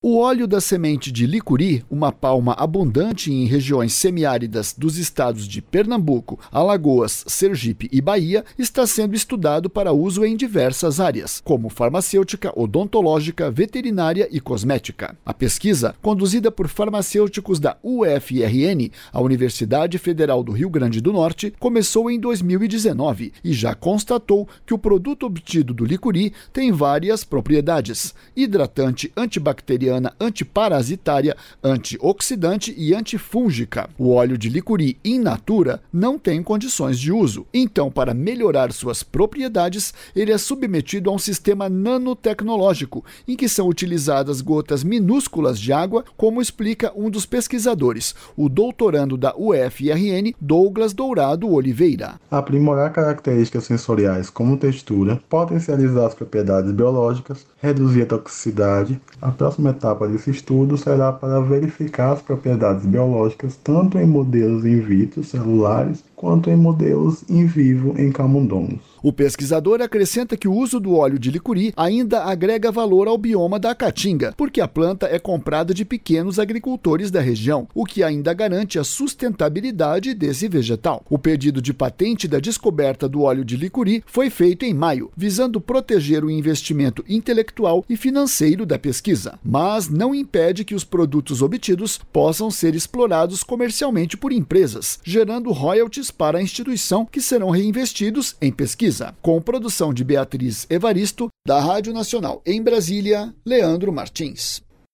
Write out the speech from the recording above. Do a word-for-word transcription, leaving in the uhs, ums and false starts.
O óleo da semente de licuri, uma palma abundante em regiões semiáridas dos estados de Pernambuco, Alagoas, Sergipe e Bahia, está sendo estudado para uso em diversas áreas, como farmacêutica, odontológica, veterinária e cosmética. A pesquisa, conduzida por farmacêuticos da U F R N, a Universidade Federal do Rio Grande do Norte, começou em dois mil e dezenove e já constatou que o produto obtido do licuri tem várias propriedades: hidratante, antibacteriana, antiparasitária, antioxidante e antifúngica. O óleo de licuri in natura não tem condições de uso. Então, para melhorar suas propriedades, ele é submetido a um sistema nanotecnológico, em que são utilizadas gotas minúsculas de água, como explica um dos pesquisadores, o doutorando da U F R N, Douglas Dourado Oliveira. Aprimorar características sensoriais como textura, potencializar as propriedades biológicas, reduzir a toxicidade. A próxima etapa desse estudo será para verificar as propriedades biológicas tanto em modelos in vitro celulares quanto em modelos in vivo em camundongos. O pesquisador acrescenta que o uso do óleo de licuri ainda agrega valor ao bioma da caatinga, porque a planta é comprada de pequenos agricultores da região, o que ainda garante a sustentabilidade desse vegetal. O pedido de patente da descoberta do óleo de licuri foi feito em maio, visando proteger o investimento intelectual e financeiro da pesquisa, mas não impede que os produtos obtidos possam ser explorados comercialmente por empresas, gerando royalties para a instituição que serão reinvestidos em pesquisa. Com produção de Beatriz Evaristo, da Rádio Nacional em Brasília, Leandro Martins.